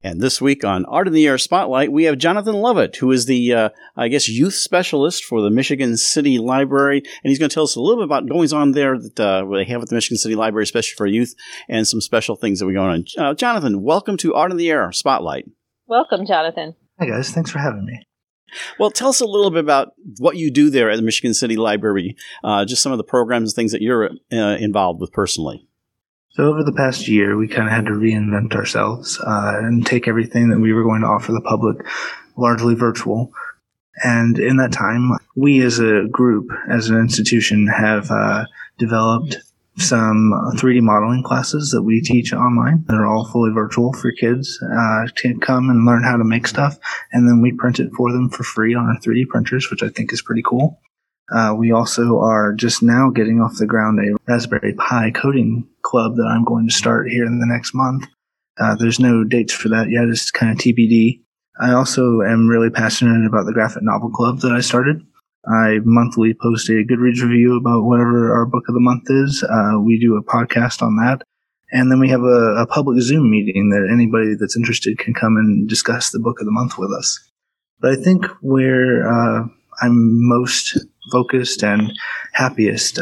And this week on Art in the Air Spotlight, we have Jonathan Lovett, who is the, youth specialist for the Michigan City Library. And he's going to tell us a little bit about goings on there that they have at the Michigan City Library, especially for youth, and some special things that we go on. Jonathan, welcome to Art in the Air Spotlight. Welcome, Jonathan. Hi, guys. Thanks for having me. Well, tell us a little bit about what you do there at the Michigan City Library, just some of the programs and things that you're involved with personally. So over the past year, we kind of had to reinvent ourselves and take everything that we were going to offer the public largely virtual. And in that time, we as a group, as an institution, have developed some 3D modeling classes that we teach online. They're all fully virtual for kids to come and learn how to make stuff. And then we print it for them for free on our 3D printers, which I think is pretty cool. We also are just now getting off the ground a Raspberry Pi coding club that I'm going to start here in the next month. There's no dates for that yet. It's kind of TBD. I also am really passionate about the graphic novel club that I started. I monthly post a Goodreads review about whatever our book of the month is. We do a podcast on that. And then we have a public Zoom meeting that anybody that's interested can come and discuss the book of the month with us. But I think where I'm most focused and happiest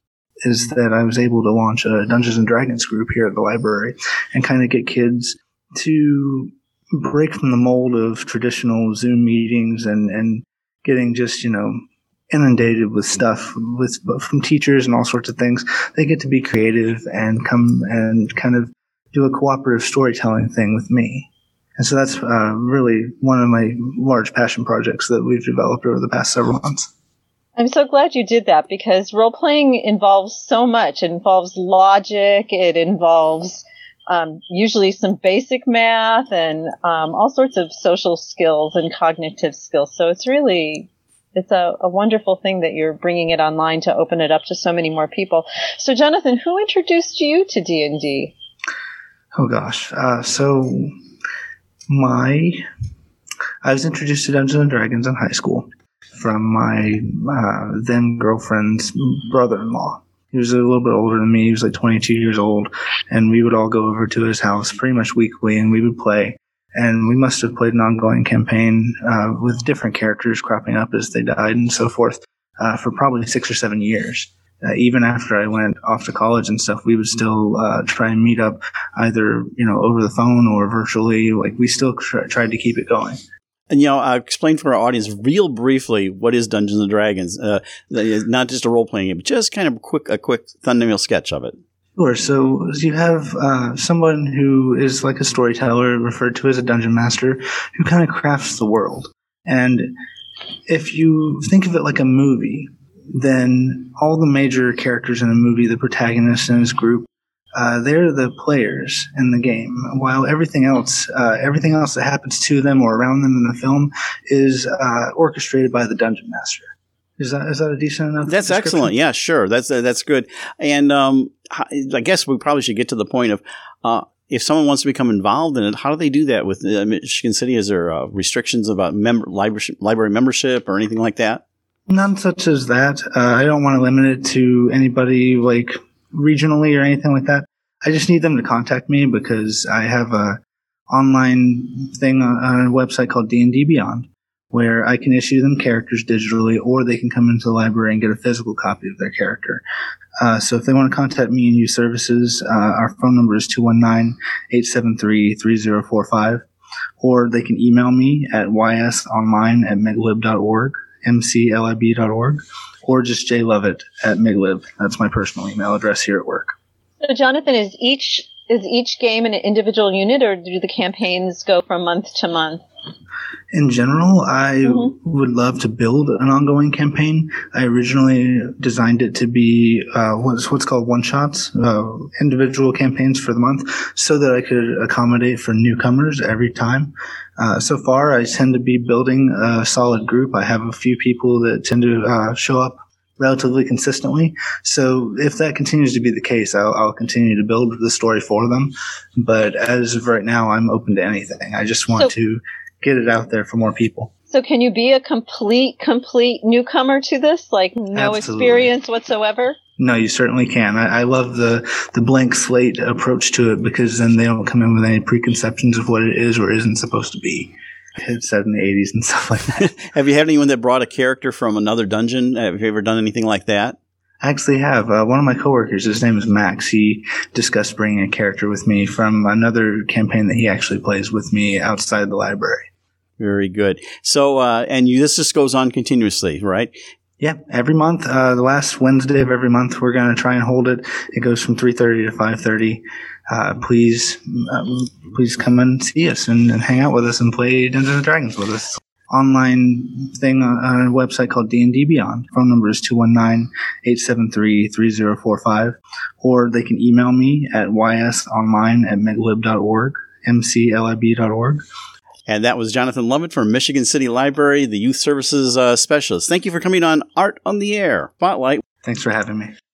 is that I was able to launch a Dungeons & Dragons group here at the library and kind of get kids to break from the mold of traditional Zoom meetings and getting just, inundated with stuff from teachers and all sorts of things. They get to be creative and come and kind of do a cooperative storytelling thing with me. And so that's really one of my large passion projects that we've developed over the past several months. I'm so glad you did that because role-playing involves so much. It involves logic. It involves usually some basic math and all sorts of social skills and cognitive skills. So it's a wonderful thing that you're bringing it online to open it up to so many more people. So, Jonathan, who introduced you to D&D? Oh, gosh. I was introduced to Dungeons & Dragons in high school from my then girlfriend's brother-in-law. He was a little bit older than me. He was like 22 years old, and we would all go over to his house pretty much weekly, and we would play. And we must have played an ongoing campaign with different characters cropping up as they died and so forth for probably 6 or 7 years. Even after I went off to college and stuff, we would still try and meet up either over the phone or virtually. Like we still tried to keep it going. And, explain for our audience real briefly what is Dungeons & Dragons. Not just a role-playing game, but just kind of a quick thumbnail sketch of it. Sure. So you have someone who is like a storyteller, referred to as a dungeon master, who kind of crafts the world. And if you think of it like a movie, then all the major characters in the movie, the protagonist and his group, they're the players in the game, while everything else that happens to them or around them in the film is orchestrated by the dungeon master. Is that a decent enough? That's excellent. Yeah, sure. That's good. And I guess we probably should get to the point of if someone wants to become involved in it, how do they do that with Michigan City? Is there restrictions about library membership or anything like that? None such as that. I don't want to limit it to anybody like regionally or anything like that. I just need them to contact me because I have a online thing on a website called D&D Beyond, where I can issue them characters digitally, or they can come into the library and get a physical copy of their character. So if they want to contact me and use services, our phone number is 219-873-3045, or they can email me at ysonline@miglib.org, mclib.org, or just jlovett@miglib. That's my personal email address here at work. So, Jonathan, is each game an individual unit, or do the campaigns go from month to month? In general, I would love to build an ongoing campaign. I originally designed it to be what's called one-shots, individual campaigns for the month, so that I could accommodate for newcomers every time. So far, I tend to be building a solid group. I have a few people that tend to show up relatively consistently. So if that continues to be the case, I'll continue to build the story for them. But as of right now, I'm open to anything. I just want to get it out there for more people. So can you be a complete newcomer to this? Like no Absolutely. Experience whatsoever? No, you certainly can. I love the blank slate approach to it, because then they don't come in with any preconceptions of what it is or isn't supposed to be. It's set in the 80s and stuff like that. Have you had anyone that brought a character from another dungeon? Have you ever done anything like that? I actually have. One of my coworkers, his name is Max. He discussed bringing a character with me from another campaign that he actually plays with me outside the library. Very good. So, this just goes on continuously, right? Yeah, every month, the last Wednesday of every month, we're going to try and hold it. It goes from 3:30 to 5:30. Please come and see us and hang out with us and play Dungeons and Dragons with us. Online thing on a website called D&D Beyond. Phone number is 219-873-3045. Or they can email me at ysonline@mclib.org, mclib.org. And that was Jonathan Lovett from Michigan City Library, the Youth Services Specialist. Thank you for coming on Art on the Air Spotlight. Thanks for having me.